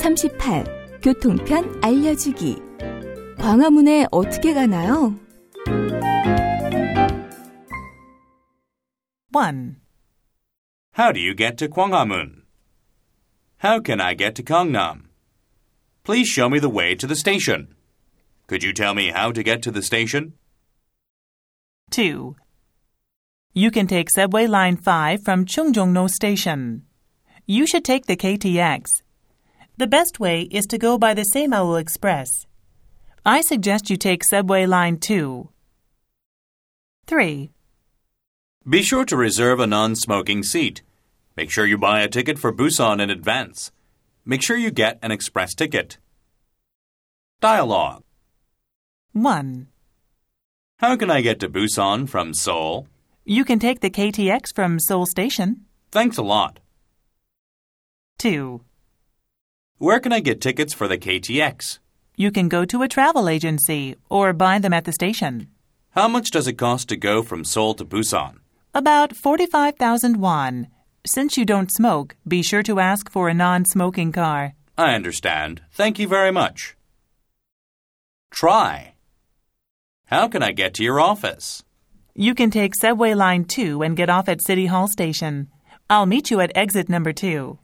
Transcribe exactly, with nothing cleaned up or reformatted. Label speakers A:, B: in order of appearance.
A: 삼십팔. 교통편 알려주기. 광화문에 어떻게 가나요?
B: one.
C: How do you get to Gwanghwamun? How can I get to Gangnam? Please show me the way to the station. Could you tell me how to get to the station?
B: two. You can take subway line five from Chungjongno Station. You should take the K T X. The best way is to go by the Semaul Express. I suggest you take subway line two. three.
C: Be sure to reserve a non-smoking seat. Make sure you buy a ticket for Busan in advance. Make sure you get an express ticket. Dialogue.
B: one.
C: How can I get to Busan from Seoul?
B: You can take the K T X from Seoul Station.
C: Thanks a lot.
B: two.
C: Where can I get tickets for the K T X?
B: You can go to a travel agency or buy them at the station.
C: How much does it cost to go from Seoul to Busan?
B: About forty-five thousand won. Since you don't smoke, be sure to ask for a non-smoking car.
C: I understand. Thank you very much. Try. How can I get to your office?
B: You can take subway line two and get off at City Hall Station. I'll meet you at exit number two.